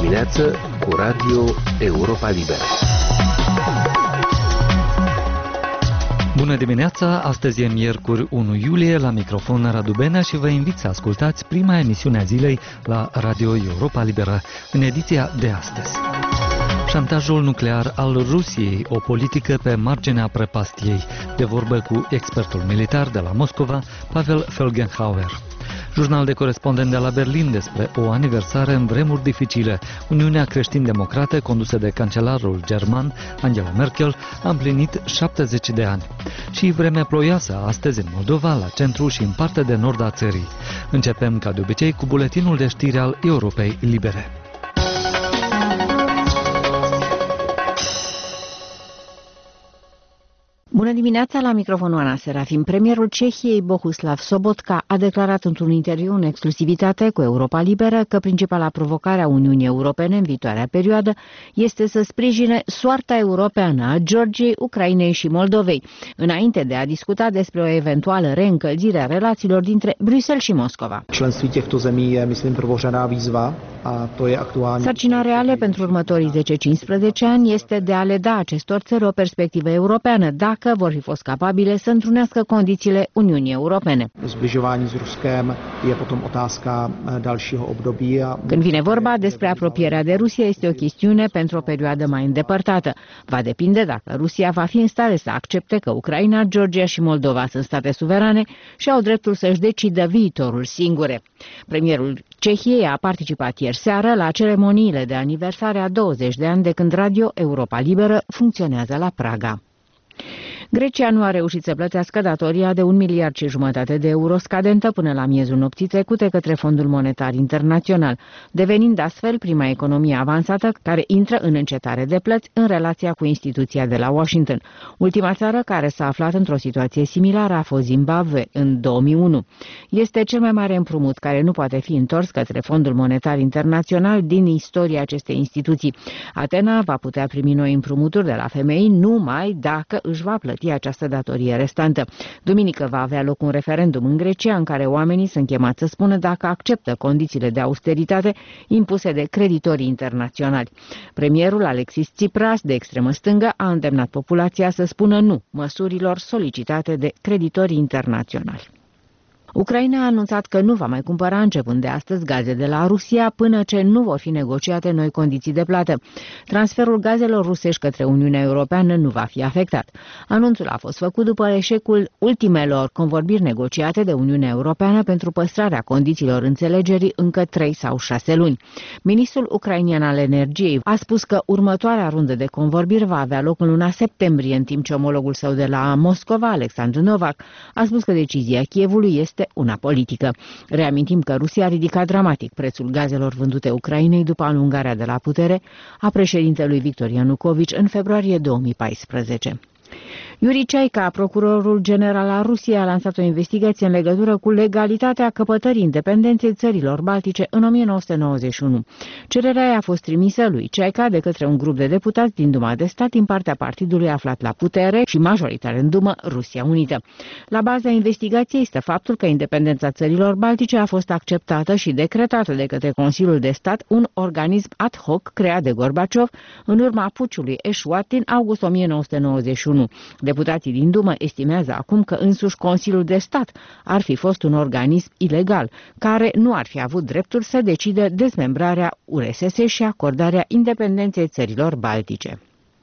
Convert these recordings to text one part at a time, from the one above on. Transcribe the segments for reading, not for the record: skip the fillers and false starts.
dimineață cu Radio Europa Liberă. Bună dimineața! Astăzi e miercuri 1 iulie, la microfon Radu Benea și vă invit să ascultați prima emisiune a zilei la Radio Europa Liberă, în ediția de astăzi. Șantajul nuclear al Rusiei, o politică pe marginea prăpastiei, de vorbă cu expertul militar de la Moscova, Pavel Felgenhauer. Jurnal de corespondent de la Berlin despre o aniversare în vremuri dificile. Uniunea Creștin-Democrată, condusă de cancelarul german Angela Merkel, a împlinit 70 de ani. Și vreme ploioasă astăzi în Moldova, la centru și în partea de nord a țării. Începem, ca de obicei, cu buletinul de știri al Europei Libere. Bună dimineața, la microfonul Ana Serafim. Premierul Cehiei, Bohuslav Sobotka, a declarat într-un interviu în exclusivitate cu Europa Liberă că principala provocare a Uniunii Europene în viitoarea perioadă este să sprijine soarta europeană a Georgiei, Ucrainei și Moldovei, înainte de a discuta despre o eventuală reîncălzire a relațiilor dintre Bruxelles și Moscova. Členství těchto zemí je, myslím, prvořadá výzva a to je aktuální. Sarcina reală pentru următorii 10-15 ani este de a le da acestor țări o perspectivă europeană, dacă vor fi fost capabile să întrunească condițiile Uniunii Europene. Zbližování s Ruskem je potom otázka dalšího období. Când vine vorba despre apropierea de Rusia, este o chestiune pentru o perioadă mai îndepărtată. Va depinde dacă Rusia va fi în stare să accepte că Ucraina, Georgia și Moldova sunt state suverane și au dreptul să-și decidă viitorul singure. Premierul Cehiei a participat ieri seară la ceremoniile de aniversare a 20 de ani de când Radio Europa Liberă funcționează la Praga. Grecia nu a reușit să plătească datoria de 1,5 miliarde de euro scadentă până la miezul nopții trecute către Fondul Monetar Internațional, devenind astfel prima economie avansată care intră în încetare de plăți în relația cu instituția de la Washington. Ultima țară care s-a aflat într-o situație similară a fost Zimbabwe în 2001. Este cel mai mare împrumut care nu poate fi întors către Fondul Monetar Internațional din istoria acestei instituții. Atena va putea primi noi împrumuturi de la FMI numai dacă își va plăti această datorie restantă. Duminică va avea loc un referendum în Grecia în care oamenii sunt chemați să spună dacă acceptă condițiile de austeritate impuse de creditorii internaționali. Premierul Alexis Tsipras, de extremă stângă, a îndemnat populația să spună nu măsurilor solicitate de creditorii internaționali. Ucraina a anunțat că nu va mai cumpăra începând de astăzi gaze de la Rusia până ce nu vor fi negociate noi condiții de plată. Transferul gazelor rusești către Uniunea Europeană nu va fi afectat. Anunțul a fost făcut după eșecul ultimelor convorbiri negociate de Uniunea Europeană pentru păstrarea condițiilor înțelegerii încă 3 sau 6 luni. Ministrul ucrainian al energiei a spus că următoarea rundă de convorbiri va avea loc în luna septembrie, în timp ce omologul său de la Moscova, Alexandru Novak, a spus că decizia Kievului este una politică. Reamintim că Rusia a ridicat dramatic prețul gazelor vândute Ucrainei după alungarea de la putere a președintelui Victor Ianukovici în februarie 2014. Iuri Ceaica, procurorul general al Rusiei, a lansat o investigație în legătură cu legalitatea căpătării independenței țărilor baltice în 1991. Cererea a fost trimisă lui Ceaica de către un grup de deputați din Duma de Stat din partea partidului aflat la putere și majoritar în Dumă, Rusia Unită. La baza investigației stă faptul că independența țărilor baltice a fost acceptată și decretată de către Consiliul de Stat, un organism ad hoc creat de Gorbaciov în urma puciului eșuat din august 1991. Deputații din Dumă estimează acum că însuși Consiliul de Stat ar fi fost un organism ilegal, care nu ar fi avut dreptul să decidă dezmembrarea URSS și acordarea independenței țărilor baltice.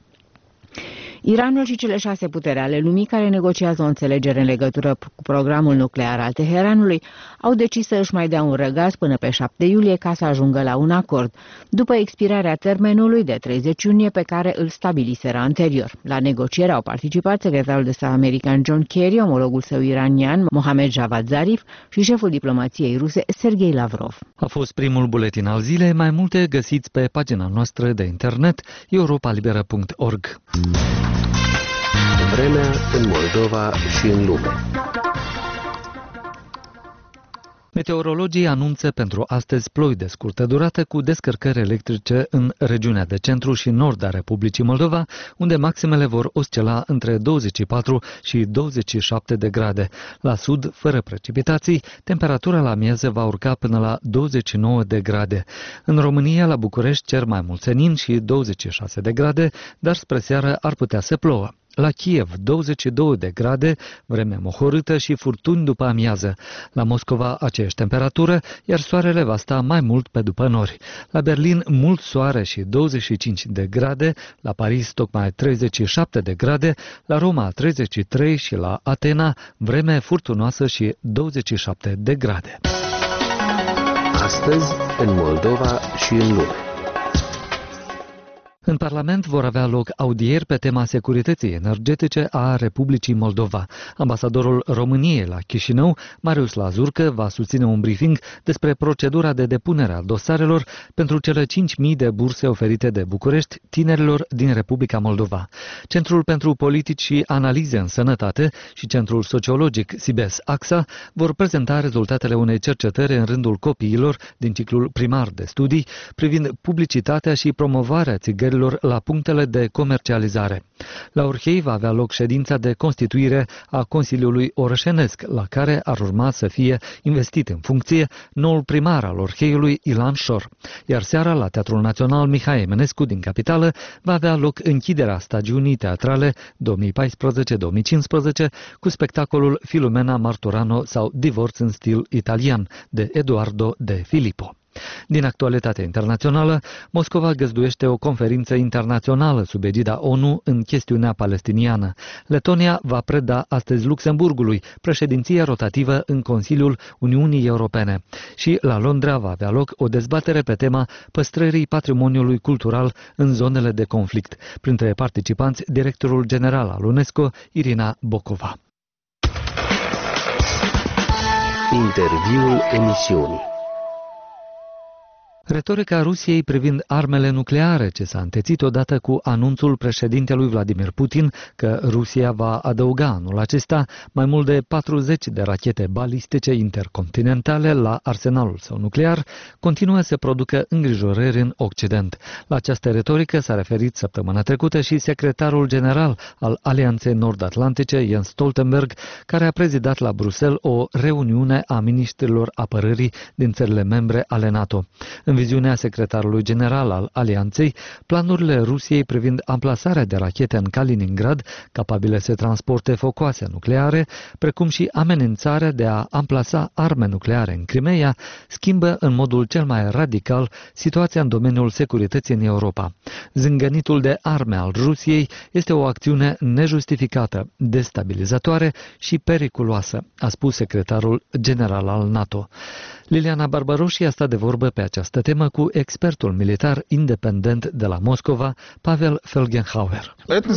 Iranul și cele 6 puteri ale lumii care negociază o înțelegere în legătură cu programul nuclear al Teheranului au decis să își mai dea un răgaz până pe 7 iulie ca să ajungă la un acord, după expirarea termenului de 30 iunie pe care îl stabiliseră anterior. La negociere au participat secretarul de stat american John Kerry, omologul său iranian Mohammad Javad Zarif și șeful diplomației ruse Sergei Lavrov. A fost primul buletin al zilei, mai multe găsiți pe pagina noastră de internet europalibera.org. Vremea în Moldova și în lume. Meteorologii anunță pentru astăzi ploi de scurtă durată cu descărcări electrice în regiunea de centru și nord a Republicii Moldova, unde maximele vor oscila între 24 și 27 de grade. La sud, fără precipitații, temperatura la mieză va urca până la 29 de grade. În România, la București, cer mai mult senin și 26 de grade, dar spre seară ar putea să plouă. La Kiev, 22 de grade, vreme mohorâtă și furtuni după amiază. La Moscova, aceeași temperatură, iar soarele va sta mai mult pe după nori. La Berlin, mult soare și 25 de grade, la Paris, tocmai 37 de grade, la Roma, 33 și la Atena, vreme furtunoasă și 27 de grade. Astăzi, în Moldova și în lume. În Parlament vor avea loc audieri pe tema securității energetice a Republicii Moldova. Ambasadorul României la Chișinău, Marius Lazurcă, va susține un briefing despre procedura de depunere a dosarelor pentru cele 5.000 de burse oferite de București tinerilor din Republica Moldova. Centrul pentru Politici și Analize în Sănătate și Centrul Sociologic Sibes AXA vor prezenta rezultatele unei cercetări în rândul copiilor din ciclul primar de studii privind publicitatea și promovarea țigărilor la punctele de comercializare. La Orhei va avea loc ședința de constituire a Consiliului Orășenesc, la care ar urma să fie investit în funcție noul primar al Orheiului, Ilan Șor. Iar seara, la Teatrul Național Mihai Eminescu din capitală, va avea loc închiderea stagiunii teatrale 2014-2015 cu spectacolul Filumena Marturano sau Divorț în stil italian de Eduardo De Filippo. Din actualitatea internațională, Moscova găzduiește o conferință internațională sub egida ONU în chestiunea palestiniană. Letonia va preda astăzi Luxemburgului președinția rotativă în Consiliul Uniunii Europene. Și la Londra va avea loc o dezbatere pe tema păstrării patrimoniului cultural în zonele de conflict. Printre participanți, directorul general al UNESCO, Irina Bokova. Interviul emisiunii. Retorica Rusiei privind armele nucleare, ce s-a întețit odată cu anunțul președintelui Vladimir Putin că Rusia va adăuga anul acesta mai mult de 40 de rachete balistice intercontinentale la arsenalul său nuclear, continuă să producă îngrijorări în Occident. La această retorică s-a referit săptămâna trecută și secretarul general al Alianței Nord-Atlantice, Jens Stoltenberg, care a prezidat la Bruxelles o reuniune a miniștrilor apărării din țările membre ale NATO. În viziunea secretarului general al Alianței, planurile Rusiei privind amplasarea de rachete în Kaliningrad, capabile să transporte focoase nucleare, precum și amenințarea de a amplasa arme nucleare în Crimea, schimbă în modul cel mai radical situația în domeniul securității în Europa. Zângănitul de arme al Rusiei este o acțiune nejustificată, destabilizatoare și periculoasă, a spus secretarul general al NATO. Liliana Barbaroși a stat de vorbă pe această temă cu expertul militar independent de la Moscova, Pavel Felgenhauer.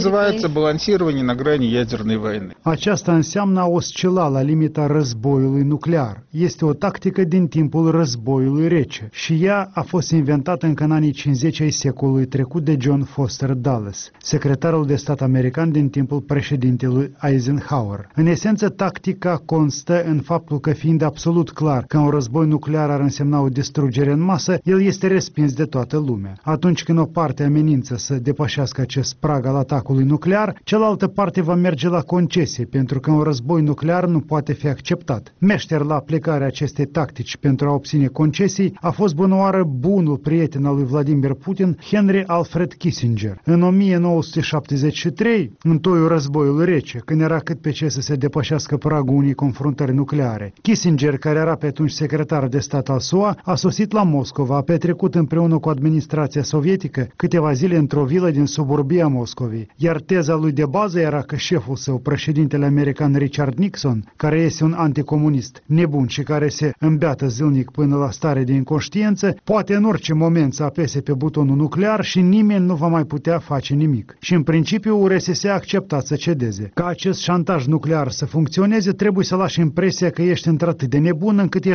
Aceasta înseamnă a oscila la limita războiului nuclear. Este o tactică din timpul războiului rece și ea a fost inventată încă în anii 50 ai secolului trecut de John Foster Dulles, secretarul de stat american din timpul președintelui Eisenhower. În esență, tactica constă în faptul că, fiind absolut clar că un război nuclear ar însemna o distrugere în masă, el este respins de toată lumea. Atunci când o parte amenință să depășească acest prag al atacului nuclear, cealaltă parte va merge la concesie, pentru că un război nuclear nu poate fi acceptat. Meșter la aplicarea acestei tactici pentru a obține concesii a fost bunoară bunul prieten al lui Vladimir Putin, Henry Alfred Kissinger. În 1973, în toiul războiului rece, când era cât pe ce să se depășească pragul unei confruntări nucleare, Kissinger, care era pe atunci secretar de stat al SUA, a sosit la Moscova, a petrecut împreună cu administrația sovietică câteva zile într-o vilă din suburbia Moscovei, iar teza lui de bază era că șeful său, președintele american Richard Nixon, care este un anticomunist nebun și care se îmbeată zilnic până la stare de inconștiență, poate în orice moment să apese pe butonul nuclear și nimeni nu va mai putea face nimic. Și în principiu URSS a acceptat să cedeze. Ca acest șantaj nuclear să funcționeze, trebuie să lași impresia că ești într-atât de nebun încât ești gata să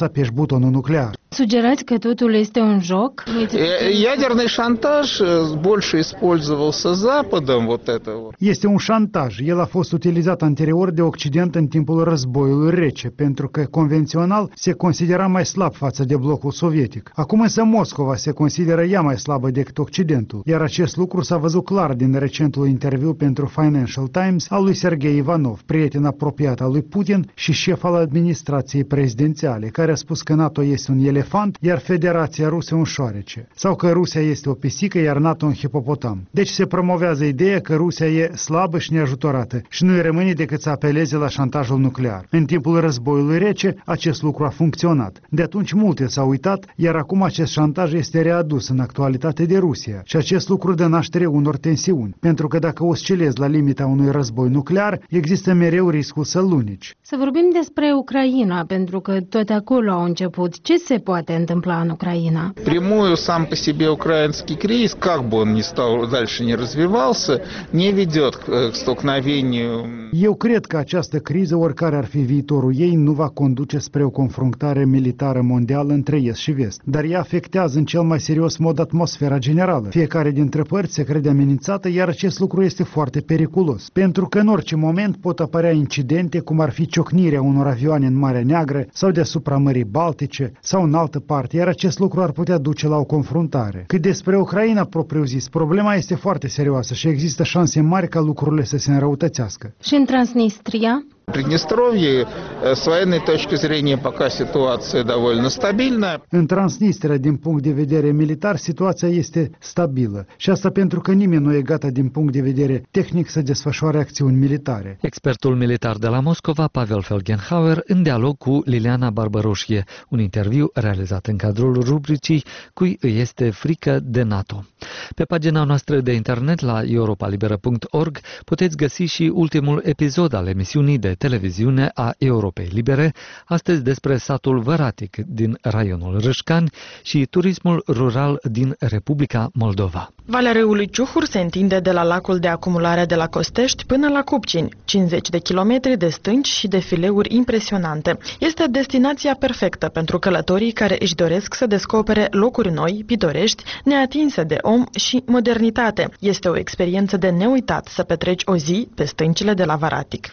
să apeși butonul nuclear. Sugerați că totul este un joc? Ядерный шантаж больше использовался Западом, вот это вот. Este un șantaj. El a fost utilizat anterior de Occident în timpul războiului rece, pentru că convențional se considera mai slab față de blocul sovietic. Acum însă Moscova se consideră ea mai slabă decât Occidentul, iar acest lucru s-a văzut clar din recentul interviu pentru Financial Times al lui Sergei Ivanov, prieten apropiat al lui Putin și șef al administrației prezidențiale, care a spus că NATO este un elefant, iar Federația Rusă un șoarece, sau că Rusia este o pisică, iar NATO un hipopotam. Deci se promovează ideea că Rusia e slabă și neajutorată și nu îi rămâne decât să apeleze la șantajul nuclear. În timpul războiului rece, acest lucru a funcționat. De atunci multe s-au uitat, iar acum acest șantaj este readus în actualitate de Rusia și acest lucru dă naștere unor tensiuni, pentru că dacă oscilezi la limita unui război nuclear, există mereu riscul să-l lunici. Să vorbim despre Ucraina, pentru că tot acolo au început. Ce se poate întâmpla în Ucraina? Прямую сам по себе украинский кризис, как бы он ни стал, дальше не развивался, не ведет к столкновению. Eu cred că această criză, oricare ar fi viitorul ei, nu va conduce spre o confruntare militară mondială între est și vest, dar ea afectează în cel mai serios mod atmosfera generală. Fiecare dintre părți se crede amenințată, iar acest lucru este foarte periculos, pentru că în orice moment pot apărea incidente, cum ar fi ciocnirea unor avioane în Marea Neagră sau deasupra Mării Baltice sau în altă parte, iar acest lucru ar putea duce la o confruntare. Cât despre Ucraina propriu-zis, problema este foarte serioasă și există șanse mari ca lucrurile să se înrăutățească. Și în Transnistria? В Приднестровье с военной точки зрения пока ситуация довольно стабильная. În Transnistria, din punct de vedere militar, situația este stabilă. Și asta pentru că nimeni nu e gata din punct de vedere tehnic să desfășoare acțiuni militare. Expertul militar de la Moscova, Pavel Felgenhauer, în dialog cu Liliana Barbaroșie, un interviu realizat în cadrul rubricii Cui îi este frică de NATO. Pe pagina noastră de internet la europalibera.org puteți găsi și ultimul episod al emisiunii de televiziune a Europei Libere, astăzi despre satul Văratic din raionul Râșcani și turismul rural din Republica Moldova. Valea râului Ciuhur se întinde de la lacul de acumulare de la Costești până la Cupcini, 50 de kilometri de stânci și defileuri impresionante. Este destinația perfectă pentru călătorii care își doresc să descopere locuri noi, pitorești, neatinse de om și modernitate. Este o experiență de neuitat să petreci o zi pe stâncile de la Văratic.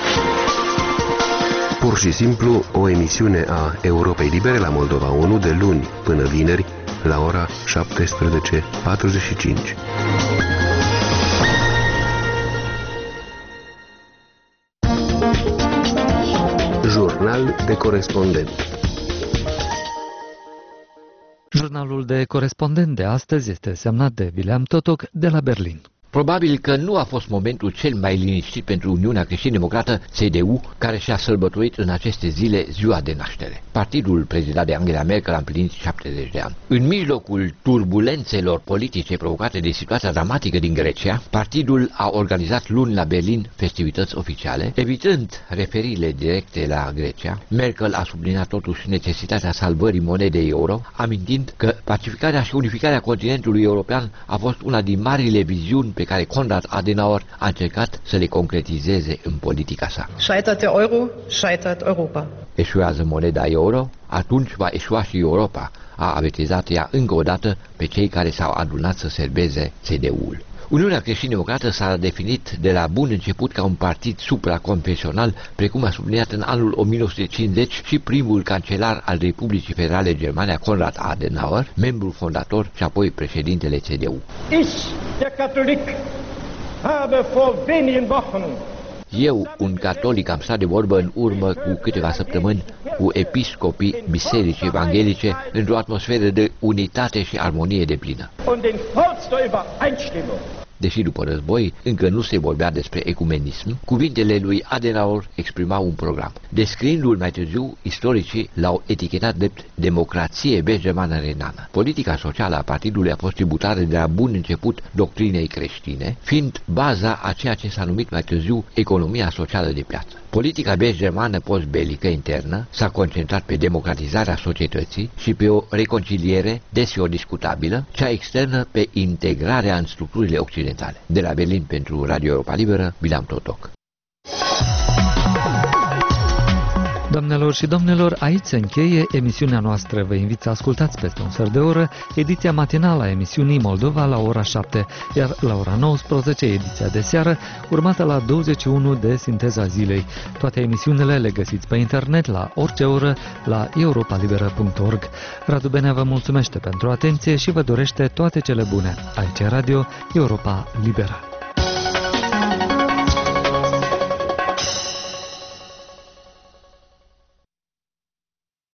Pur și simplu, o emisiune a Europei Libere la Moldova 1 de luni până vineri la ora 17:45. Jurnal de corespondent. Jurnalul de corespondent de astăzi este semnat de William Totoc de la Berlin. Probabil că nu a fost momentul cel mai liniștit pentru Uniunea Creștin-Democrată, CDU, care și-a sărbătorit în aceste zile ziua de naștere. Partidul prezidat de Angela Merkel a împlinit 70 de ani. În mijlocul turbulențelor politice provocate de situația dramatică din Grecia, partidul a organizat luni la Berlin festivități oficiale, evitând referirile directe la Grecia. Merkel a subliniat totuși necesitatea salvării monedei euro, amintind că pacificarea și unificarea continentului european a fost una din marile viziuni pe care Konrad Adenauer a încercat să le concretizeze în politica sa. Scheitert der Euro, scheitert Europa. Eșuează moneda euro, atunci va eșua și Europa, a avertizat ea încă o dată pe cei care s-au adunat să serbeze CDU-ul. Uniunea Creștin-Democrată s-a definit de la bun început ca un partid supraconfesional, precum a subliniat în anul 1950 și primul cancelar al Republicii Federale Germane, Konrad Adenauer, membru fondator și apoi președintele CDU. Eu, un catolic, am stat de vorbă în urmă cu câteva săptămâni cu episcopii bisericii evanghelice într-o atmosferă de unitate și armonie deplină. Deși după război încă nu se vorbea despre ecumenism, cuvintele lui Adenauer exprimau un program. Descriindu-l mai târziu, istoricii l-au etichetat drept democrație germană renană. Politica socială a partidului a fost tributară de la bun început doctrinei creștine, fiind baza a ceea ce s-a numit mai târziu economia socială de piață. Politica germană post-belică internă s-a concentrat pe democratizarea societății și pe o reconciliere deseori discutabilă, cea externă pe integrarea în structurile occidentale. De la Berlin pentru Radio Europa Liberă, William Totoc. Doamnelor și domnilor, aici se încheie emisiunea noastră. Vă invit să ascultați peste un sfert de oră ediția matinală a emisiunii Moldova la ora 7, iar la ora 19 ediția de seară, urmată la 21 de Sinteza Zilei. Toate emisiunile le găsiți pe internet la orice oră la europalibera.org. Radu Benea vă mulțumește pentru atenție și vă dorește toate cele bune. Aici Radio Europa Liberă.